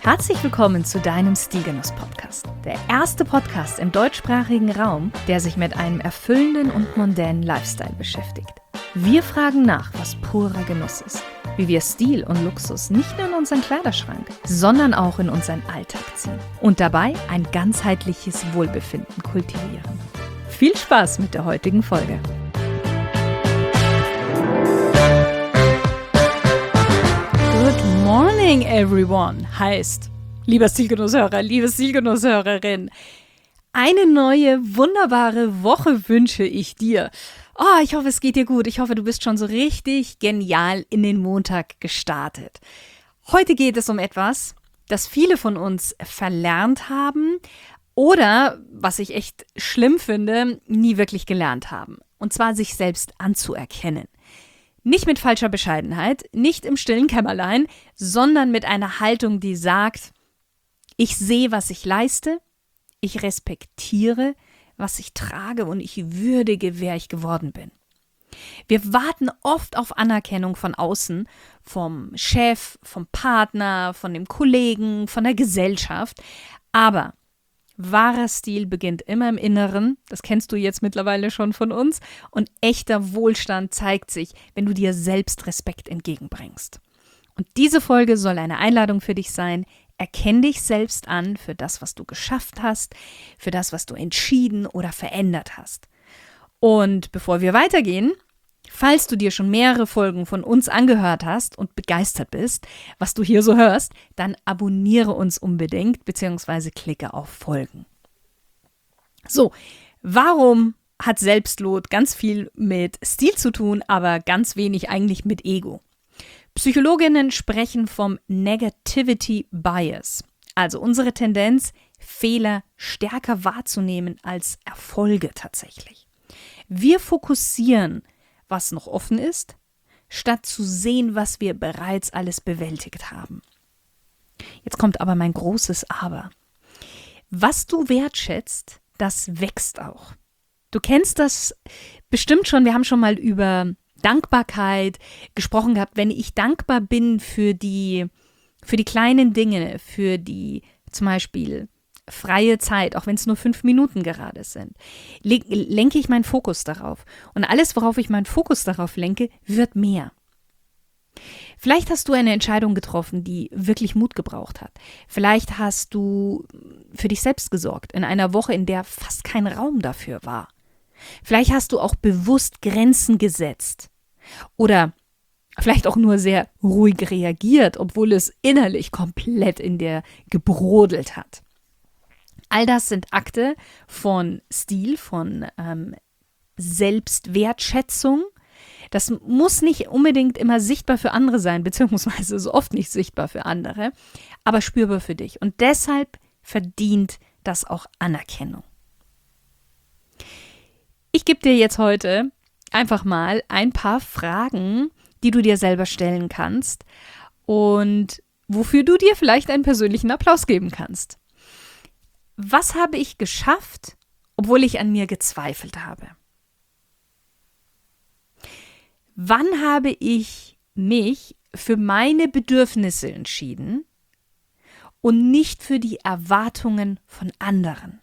Herzlich willkommen zu deinem Stilgenuss-Podcast. Der erste Podcast im deutschsprachigen Raum, der sich mit einem erfüllenden und mondänen Lifestyle beschäftigt. Wir fragen nach, was purer Genuss ist, wie wir Stil und Luxus nicht nur in unseren Kleiderschrank, sondern auch in unseren Alltag ziehen und dabei ein ganzheitliches Wohlbefinden kultivieren. Viel Spaß mit der heutigen Folge. Good morning everyone heißt, lieber Stilgenusshörer, liebe Stilgenusshörerin, eine neue, wunderbare Woche wünsche ich dir. Oh, ich hoffe, es geht dir gut. Ich hoffe, du bist schon so richtig genial in den Montag gestartet. Heute geht es um etwas, das viele von uns verlernt haben oder, was ich echt schlimm finde, nie wirklich gelernt haben. Und zwar sich selbst anzuerkennen. Nicht mit falscher Bescheidenheit, nicht im stillen Kämmerlein, sondern mit einer Haltung, die sagt, ich sehe, was ich leiste, ich respektiere, was ich trage und ich würdige, wer ich geworden bin. Wir warten oft auf Anerkennung von außen, vom Chef, vom Partner, von dem Kollegen, von der Gesellschaft. Aber wahrer Stil beginnt immer im Inneren, das kennst du jetzt mittlerweile schon von uns, und echter Wohlstand zeigt sich, wenn du dir selbst Respekt entgegenbringst. Und diese Folge soll eine Einladung für dich sein. Erkenn dich selbst an für das, was du geschafft hast, für das, was du entschieden oder verändert hast. Und bevor wir weitergehen, falls du dir schon mehrere Folgen von uns angehört hast und begeistert bist, was du hier so hörst, dann abonniere uns unbedingt bzw. klicke auf Folgen. So, warum hat Selbstlob ganz viel mit Stil zu tun, aber ganz wenig eigentlich mit Ego? Psychologinnen sprechen vom Negativity Bias, also unsere Tendenz, Fehler stärker wahrzunehmen als Erfolge tatsächlich. Wir fokussieren, was noch offen ist, statt zu sehen, was wir bereits alles bewältigt haben. Jetzt kommt aber mein großes Aber. Was du wertschätzt, das wächst auch. Du kennst das bestimmt schon, wir haben schon mal über Dankbarkeit gesprochen gehabt. Wenn ich dankbar bin für die kleinen Dinge, für die zum Beispiel freie Zeit, auch wenn es nur 5 Minuten gerade sind, lenke ich meinen Fokus darauf. Und alles, worauf ich meinen Fokus darauf lenke, wird mehr. Vielleicht hast du eine Entscheidung getroffen, die wirklich Mut gebraucht hat. Vielleicht hast du für dich selbst gesorgt, in einer Woche, in der fast kein Raum dafür war. Vielleicht hast du auch bewusst Grenzen gesetzt oder vielleicht auch nur sehr ruhig reagiert, obwohl es innerlich komplett in dir gebrodelt hat. All das sind Akte von Stil, von Selbstwertschätzung. Das muss nicht unbedingt immer sichtbar für andere sein, beziehungsweise so oft nicht sichtbar für andere, aber spürbar für dich. Und deshalb verdient das auch Anerkennung. Ich gebe dir jetzt heute einfach mal ein paar Fragen, die du dir selber stellen kannst und wofür du dir vielleicht einen persönlichen Applaus geben kannst. Was habe ich geschafft, obwohl ich an mir gezweifelt habe? Wann habe ich mich für meine Bedürfnisse entschieden und nicht für die Erwartungen von anderen?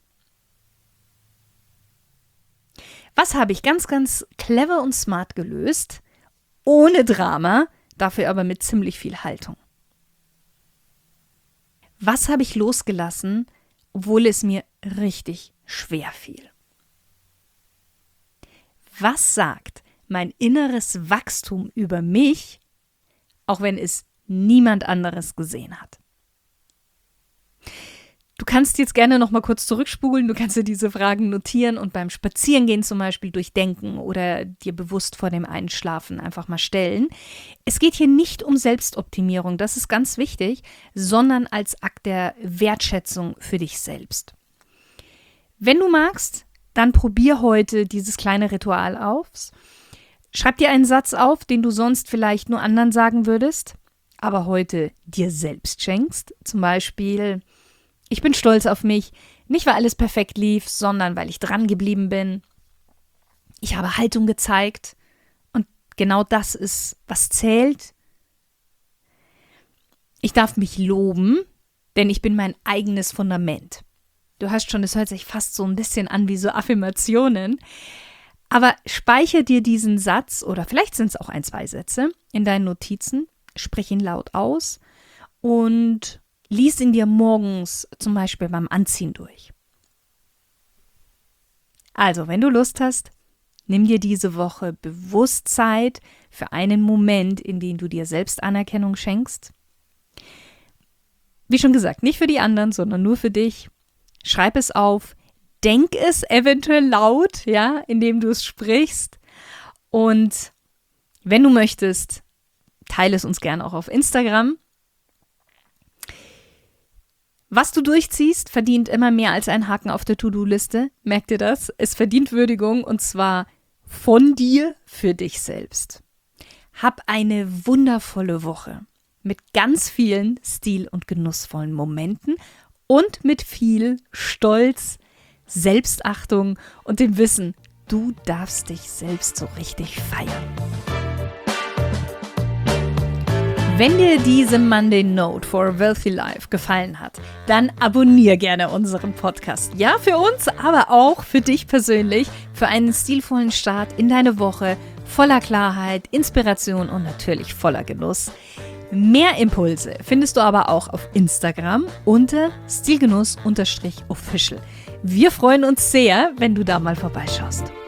Was habe ich ganz, ganz clever und smart gelöst, ohne Drama, dafür aber mit ziemlich viel Haltung? Was habe ich losgelassen, obwohl es mir richtig schwer fiel? Was sagt mein inneres Wachstum über mich, auch wenn es niemand anderes gesehen hat? Du kannst jetzt gerne noch mal kurz zurückspulen, du kannst dir diese Fragen notieren und beim Spazierengehen zum Beispiel durchdenken oder dir bewusst vor dem Einschlafen einfach mal stellen. Es geht hier nicht um Selbstoptimierung, das ist ganz wichtig, sondern als Akt der Wertschätzung für dich selbst. Wenn du magst, dann probier heute dieses kleine Ritual aus. Schreib dir einen Satz auf, den du sonst vielleicht nur anderen sagen würdest, aber heute dir selbst schenkst. Zum Beispiel: Ich bin stolz auf mich, nicht weil alles perfekt lief, sondern weil ich dran geblieben bin. Ich habe Haltung gezeigt und genau das ist, was zählt. Ich darf mich loben, denn ich bin mein eigenes Fundament. Du hörst schon, es hört sich fast so ein bisschen an wie so Affirmationen. Aber speichere dir diesen Satz, oder vielleicht sind es auch 1, 2 Sätze, in deinen Notizen, sprich ihn laut aus und lies ihn dir morgens zum Beispiel beim Anziehen durch. Also, wenn du Lust hast, nimm dir diese Woche bewusst Zeit für einen Moment, in dem du dir selbst Anerkennung schenkst. Wie schon gesagt, nicht für die anderen, sondern nur für dich. Schreib es auf, denk es eventuell laut, ja, indem du es sprichst. Und wenn du möchtest, teile es uns gerne auch auf Instagram. Was du durchziehst, verdient immer mehr als ein Haken auf der To-Do-Liste. Merk dir das? Es verdient Würdigung und zwar von dir für dich selbst. Hab eine wundervolle Woche mit ganz vielen stil- und genussvollen Momenten und mit viel Stolz, Selbstachtung und dem Wissen, du darfst dich selbst so richtig feiern. Wenn dir diese Monday Note for a Wealthy Life gefallen hat, dann abonniere gerne unseren Podcast. Ja, für uns, aber auch für dich persönlich, für einen stilvollen Start in deine Woche, voller Klarheit, Inspiration und natürlich voller Genuss. Mehr Impulse findest du aber auch auf Instagram unter stilgenuss_official. Wir freuen uns sehr, wenn du da mal vorbeischaust.